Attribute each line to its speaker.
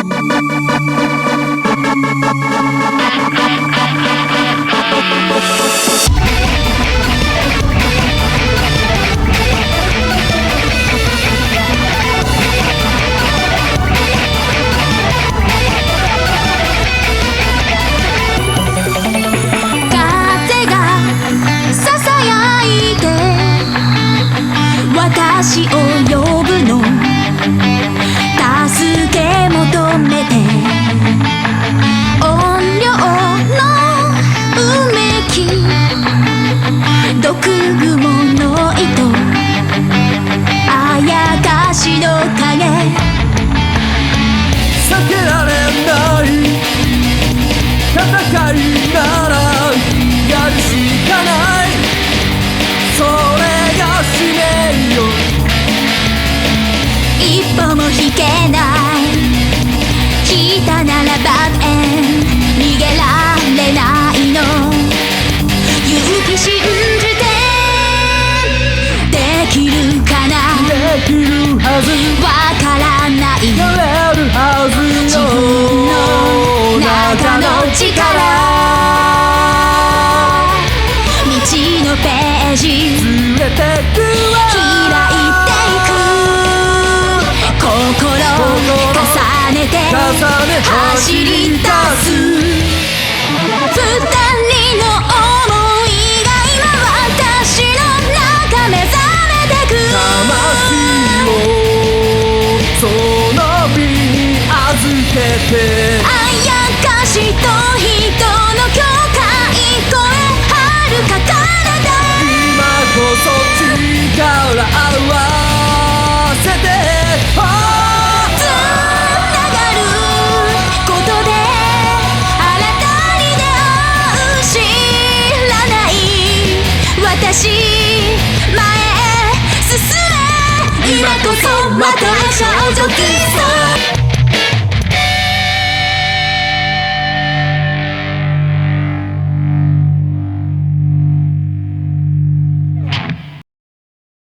Speaker 1: 私を呼ぶの助け求めて怨霊のうめき毒蜘蛛の糸あやかしの影
Speaker 2: 避けられない戦いならやるしかないそれが使命よ
Speaker 1: 一歩も引けない来たならバッエン逃げられないの勇気信じてできるかな
Speaker 2: できるはず
Speaker 1: わからない
Speaker 2: やれるはずよ
Speaker 1: 自分の中の力道のページ
Speaker 2: 連れてくわ
Speaker 1: 開いていく心重ねて走り出す二人の想いが今私の中目覚めてく
Speaker 2: 魂をその身に預けて
Speaker 1: あやかしと人の境界越え遥か彼方
Speaker 2: 今こそ力合わせて
Speaker 1: つながることで新たに出会う知らない私前へ進め今こそまた少女キス